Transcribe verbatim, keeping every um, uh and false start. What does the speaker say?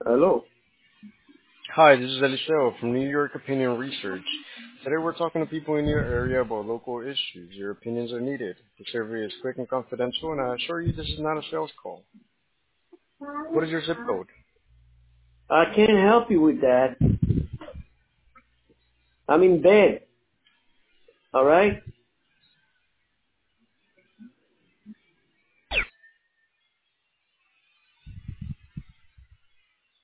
Hello. Hi, this is Eliseo from New York Opinion Research. Today we're talking to people in your area about local issues. Your opinions are needed. The survey is quick and confidential, and I assure you this is not a sales call. What is your zip code? I can't help you with that. I'm in bed. All right?